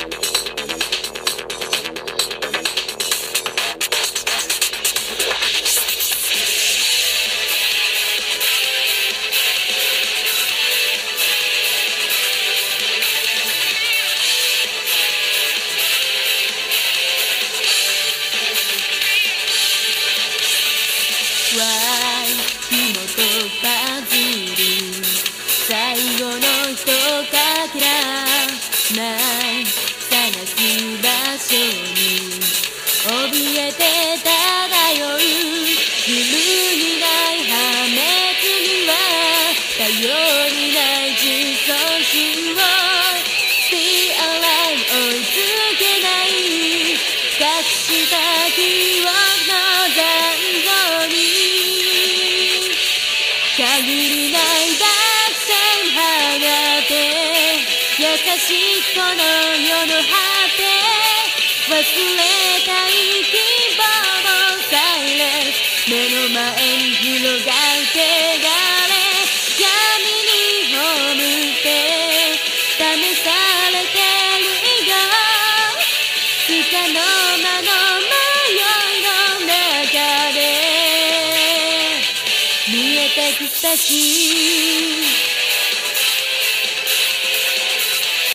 わい紐とパズル最後のひとかけらない探す場所に怯えて漂う揺るぎない破滅には頼りない自尊心を Stay alive 追いつけない隠した記憶の残像に限りない奪線放て優しいこの世の果て忘れたい希望のサイレンス目の前に広がる汚れ闇に葬って試されてるよつかの間の迷いの中で見えてきたし